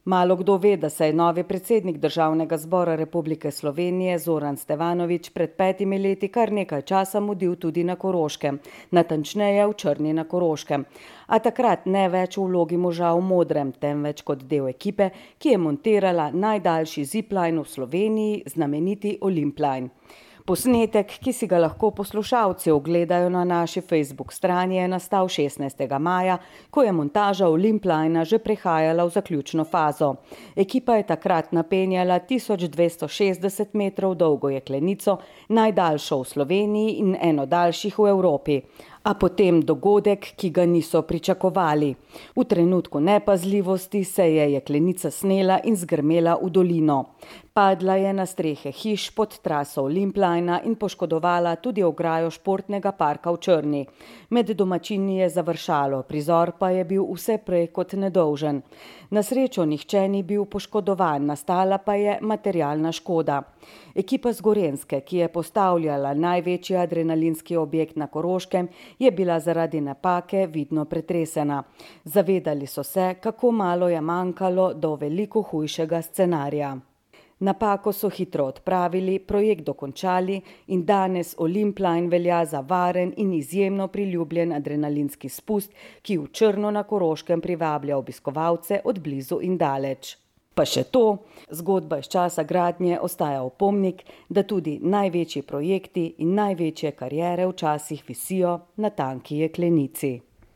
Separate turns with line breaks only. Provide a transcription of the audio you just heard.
Malo kdo ve, da se je novi predsednik Državnega zbora Republike Slovenije Zoran Stevanović pred 5 leti kar nekaj časa mudil tudi na Koroškem, natančneje v Črni na Koroškem. A takrat ne več v vlogi moža v modrem, temveč kot del ekipe, ki je montirala najdaljši zipline v Sloveniji, znameniti Olimpline. Posnetek, ki si ga lahko poslušalci ogledajo na naši Facebook strani, je nastal 16. maja, ko je montaža Olimplina že prehajala v zaključno fazo. Ekipa je takrat napenjala 1260 metrov dolgo jeklenico, najdaljšo v Sloveniji in eno daljših v Evropi. A potem dogodek, ki ga niso pričakovali. V trenutku nepazljivosti se je jeklenica snela in zgrmela v dolino. Padla je na strehe hiš pod traso Olimplina in poškodovala tudi ograjo športnega parka v Črni. Med domačini je završalo, prizor pa je bil vse prej kot nedolžen. Na srečo nihče ni bil poškodovan, nastala pa je materialna škoda. Ekipa z Gorenjske, ki je postavljala največji adrenalinski objekt na Koroškem, je bila zaradi napake vidno pretresena. Zavedali so se, kako malo je manjkalo do veliko hujšega scenarija. Napako so hitro odpravili, projekt dokončali in danes Olimpline velja za varen in izjemno priljubljen adrenalinski spust, ki v Črno na Koroškem privablja obiskovalce od blizu in daleč. Pa še to, zgodba iz časa gradnje ostaja opomnik, da tudi največji projekti in največje kariere včasih visijo na tanki jeklenici.